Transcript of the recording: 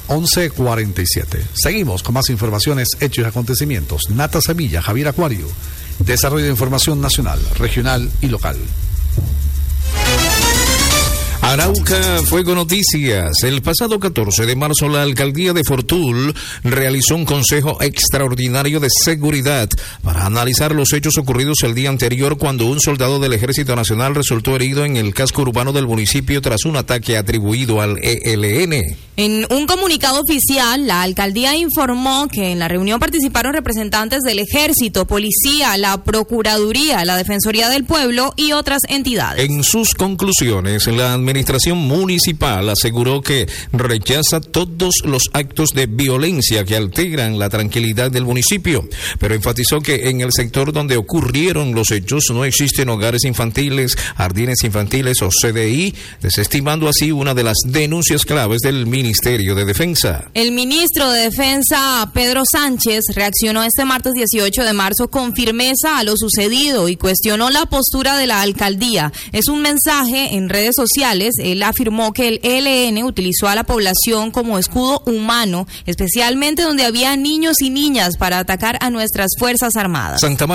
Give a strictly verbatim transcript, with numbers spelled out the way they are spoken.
once cuarenta y siete. Seguimos con más informaciones, hechos y acontecimientos. Nata Sevilla, Javier Acuario. Desarrollo de información nacional, regional y local. Arauca Fuego Noticias. El pasado catorce de marzo, la alcaldía de Fortul realizó un consejo extraordinario de seguridad para analizar los hechos ocurridos el día anterior, cuando un soldado del Ejército Nacional resultó herido en el casco urbano del municipio tras un ataque atribuido al E L N. En un comunicado oficial, la alcaldía informó que en la reunión participaron representantes del Ejército, Policía, la Procuraduría, la Defensoría del Pueblo y otras entidades. En sus conclusiones, la administración municipal aseguró que rechaza todos los actos de violencia que alteran la tranquilidad del municipio, pero enfatizó que en el sector donde ocurrieron los hechos no existen hogares infantiles, jardines infantiles o C D I, desestimando así una de las denuncias claves del Ministerio de Defensa. El ministro de Defensa, Pedro Sánchez, reaccionó este martes dieciocho de marzo con firmeza a lo sucedido y cuestionó la postura de la alcaldía. Es un mensaje en redes sociales. Él afirmó que el E L N utilizó a la población como escudo humano, especialmente donde había niños y niñas, para atacar a nuestras Fuerzas Armadas. Santa Marta